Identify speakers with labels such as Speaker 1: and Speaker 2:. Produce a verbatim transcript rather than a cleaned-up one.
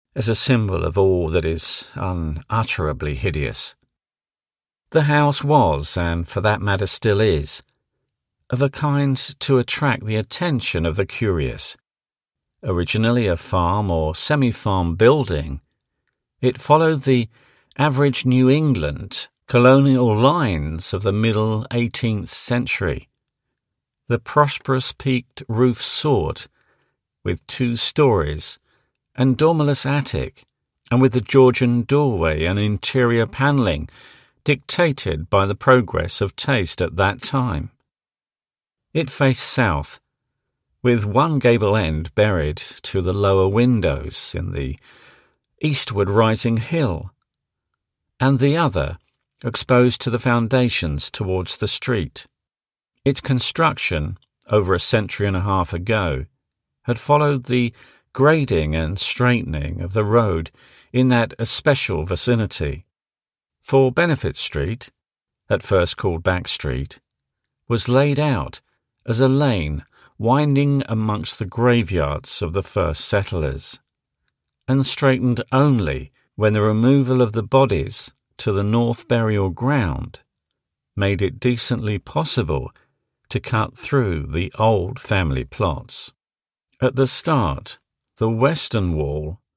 Speaker 1: as a symbol of all that is unutterably hideous. The house was, and for that matter still is, of a kind to attract the attention of the curious. Originally a farm or semi-farm building, it followed the average New England colonial lines of the middle eighteenth century. The prosperous peaked roof sought, with two stories, and dormerless attic, and with the Georgian doorway and interior panelling dictated by the progress of taste at that time. It faced south, with one gable end buried to the lower windows in the eastward rising hill, and the other exposed to the foundations towards the street. Its construction, over a century and a half ago, had followed the grading and straightening of the road in that especial vicinity. For Benefit Street, at first called Back Street, was laid out as a lane winding amongst the graveyards of the first settlers, and straightened only when the removal of the bodies to the north burial ground made it decently possible to cut through the old family plots. At the start, the western wall